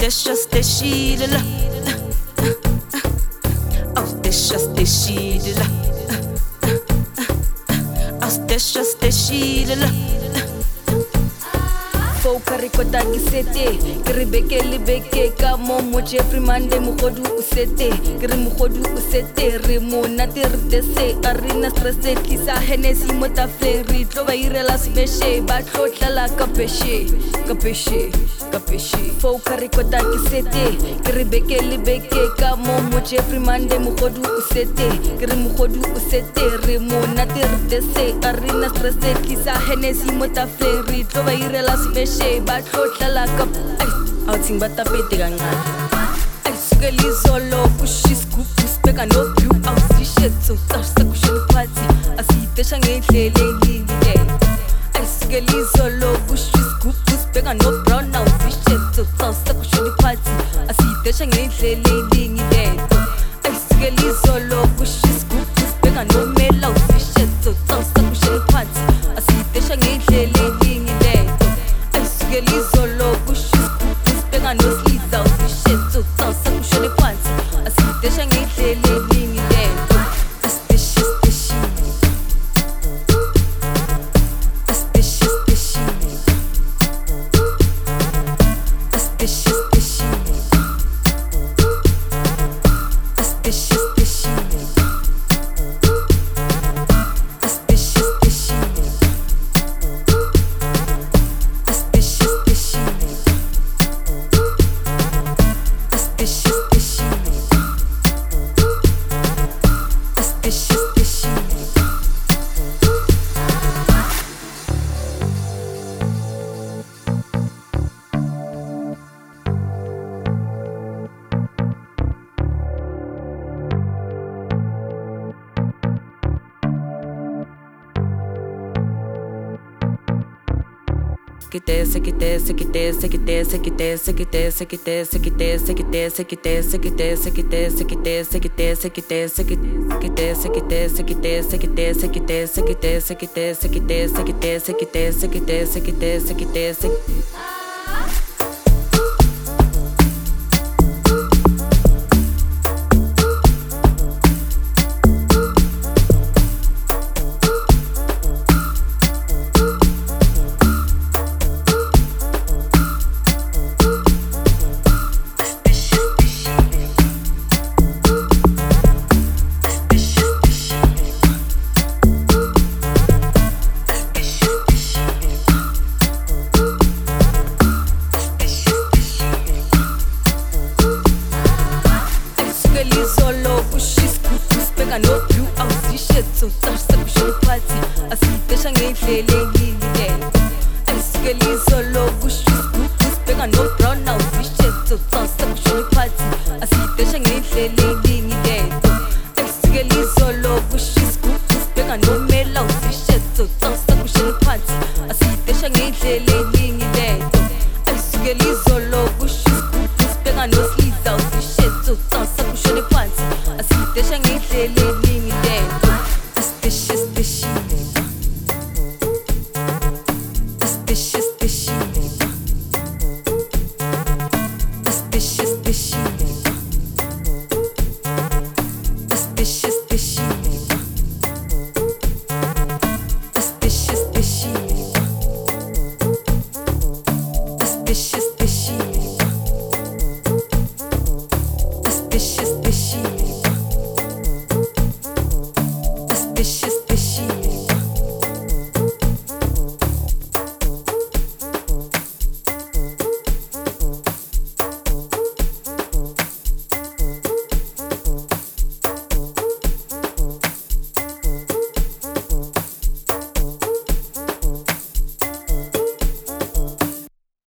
steshile la steshile la steshile la Foka rekota ki sete ke re beke le beke ka mo Jeffrey Monday mogodu o sete ke re mogodu o sete re mona te re tse arena stress tlisa Hennessy mo tafleng re tlo ba irela special ba tlotla ka peshe Foka rekota ki sete ke re beke le beke ka mo Jeffrey Monday mogodu o sete ke re mogodu o sete re mona te re tse arena stress tlisa Hennessy mo tafleng re tlo ba irela special ba tlotla ka awuthing batapete kancane ayisuke lizolo kushiscoop usibeka no blue awusishet so tsasa kushona party asiyidesha ngendlela elingile ayisuke lizolo kushiscoop usibeka no brown awusishet so tsasa kushona party asiyidesha ngendlela elingile ayisuke lizolo kushiscoop usibeka no mela awusishet so tsasa kushona party asiyidesha ngendlela elingile Lizolo kushiscoop usibeka nosliza usishet so tsasa kushone phansi asidesha ngendlela elingile Suspicious